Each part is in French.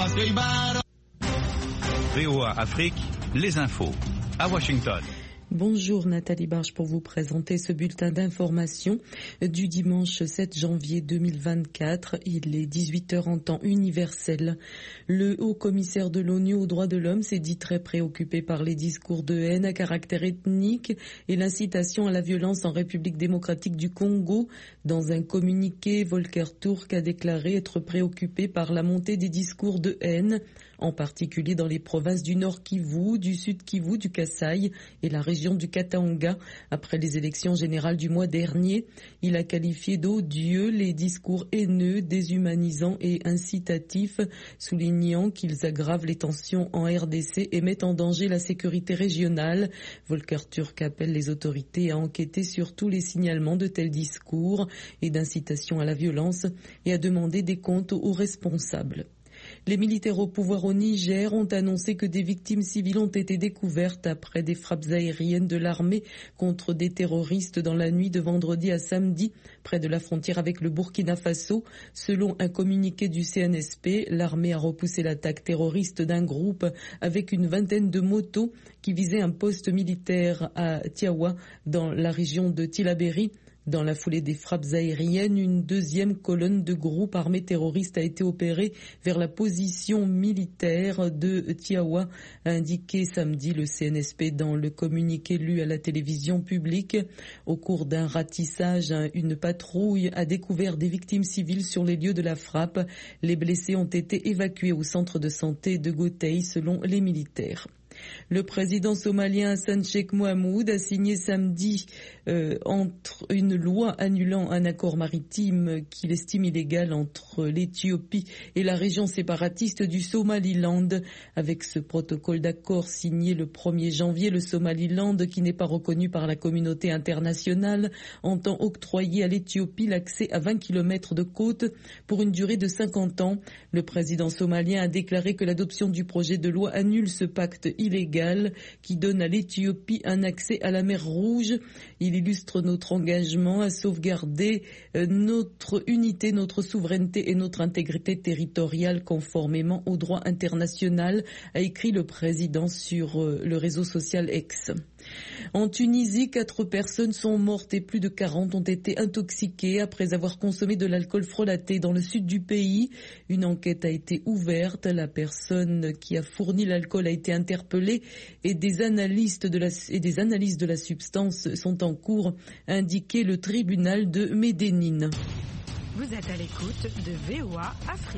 VOA Afrique, les infos. À Washington. Bonjour Nathalie Barge pour vous présenter ce bulletin d'information du dimanche 7 janvier 2024. Il est 18h en temps universel. Le haut-commissaire de l'ONU aux droits de l'homme s'est dit très préoccupé par les discours de haine à caractère ethnique et l'incitation à la violence en République démocratique du Congo. Dans un communiqué, Volker Turk a déclaré être préoccupé par la montée des discours de haine, en particulier dans les provinces du Nord Kivu, du Sud Kivu, du Kasaï et la région du Katanga. Après les élections générales du mois dernier, il a qualifié d'odieux les discours haineux, déshumanisants et incitatifs, soulignant qu'ils aggravent les tensions en RDC et mettent en danger la sécurité régionale. Volker Turk appelle les autorités à enquêter sur tous les signalements de tels discours et d'incitation à la violence et à demander des comptes aux responsables. Les militaires au pouvoir au Niger ont annoncé que des victimes civiles ont été découvertes après des frappes aériennes de l'armée contre des terroristes dans la nuit de vendredi à samedi, près de la frontière avec le Burkina Faso. Selon un communiqué du CNSP, l'armée a repoussé l'attaque terroriste d'un groupe avec une vingtaine de motos qui visait un poste militaire à Tiawa, dans la région de Tillabéri. Dans la foulée des frappes aériennes, une deuxième colonne de groupes armés terroristes a été opérée vers la position militaire de Tiawa, a indiqué samedi le CNSP dans le communiqué lu à la télévision publique. Au cours d'un ratissage, une patrouille a découvert des victimes civiles sur les lieux de la frappe. Les blessés ont été évacués au centre de santé de Gotei selon les militaires. Le président somalien Hassan Sheikh Mohamud a signé samedi entre une loi annulant un accord maritime qu'il estime illégal entre l'Éthiopie et la région séparatiste du Somaliland. Avec ce protocole d'accord signé le 1er janvier, le Somaliland, qui n'est pas reconnu par la communauté internationale, entend octroyer à l'Éthiopie l'accès à 20 km de côte pour une durée de 50 ans. Le président somalien a déclaré que l'adoption du projet de loi annule ce pacte illégal qui donne à l'Éthiopie un accès à la mer Rouge. Il illustre notre engagement à sauvegarder notre unité, notre souveraineté et notre intégrité territoriale conformément au droit international, a écrit le président sur le réseau social X. En Tunisie, 4 personnes sont mortes et plus de 40 ont été intoxiquées après avoir consommé de l'alcool frelaté dans le sud du pays. Une enquête a été ouverte. La personne qui a fourni l'alcool a été interpellée et des analyses de la substance sont en cours, a indiqué le tribunal de Médénine. Vous êtes à l'écoute de VOA Afrique.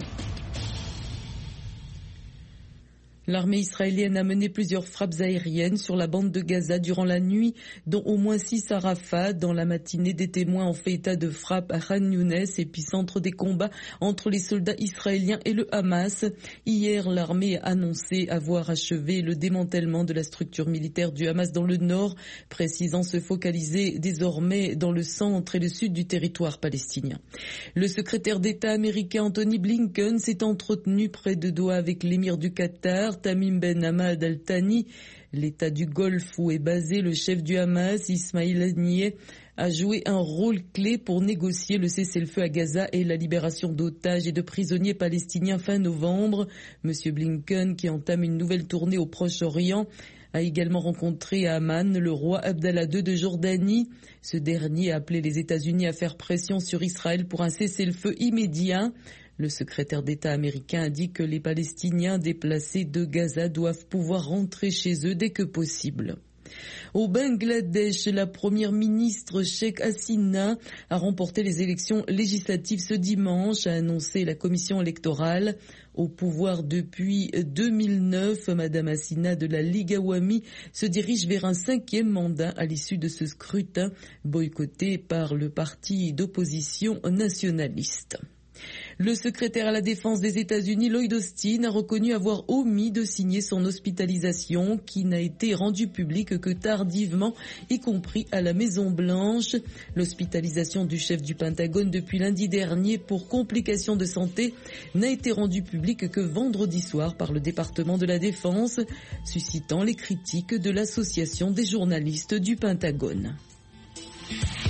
L'armée israélienne a mené plusieurs frappes aériennes sur la bande de Gaza durant la nuit, dont au moins 6 à Rafah. Dans la matinée, des témoins ont fait état de frappes à Khan Younes, épicentre des combats entre les soldats israéliens et le Hamas. Hier, l'armée a annoncé avoir achevé le démantèlement de la structure militaire du Hamas dans le nord, précisant se focaliser désormais dans le centre et le sud du territoire palestinien. Le secrétaire d'État américain Anthony Blinken s'est entretenu près de Doha avec l'émir du Qatar, Tamim Ben Hamad Al Thani. L'État du Golfe où est basé le chef du Hamas, Ismail Haniyeh, a joué un rôle clé pour négocier le cessez-le-feu à Gaza et la libération d'otages et de prisonniers palestiniens fin novembre. Monsieur Blinken, qui entame une nouvelle tournée au Proche-Orient, a également rencontré à Amman le roi Abdallah II de Jordanie. Ce dernier a appelé les États-Unis à faire pression sur Israël pour un cessez-le-feu immédiat. Le secrétaire d'État américain a dit que les Palestiniens déplacés de Gaza doivent pouvoir rentrer chez eux dès que possible. Au Bangladesh, la première ministre Sheikh Hasina a remporté les élections législatives ce dimanche, a annoncé la commission électorale. Au pouvoir depuis 2009, Madame Hasina de la Ligue Awami se dirige vers un 5e mandat à l'issue de ce scrutin boycotté par le parti d'opposition nationaliste. Le secrétaire à la défense des États-Unis, Lloyd Austin, a reconnu avoir omis de signer son hospitalisation qui n'a été rendue publique que tardivement, y compris à la Maison-Blanche. L'hospitalisation du chef du Pentagone depuis lundi dernier pour complications de santé n'a été rendue publique que vendredi soir par le département de la Défense, suscitant les critiques de l'Association des journalistes du Pentagone.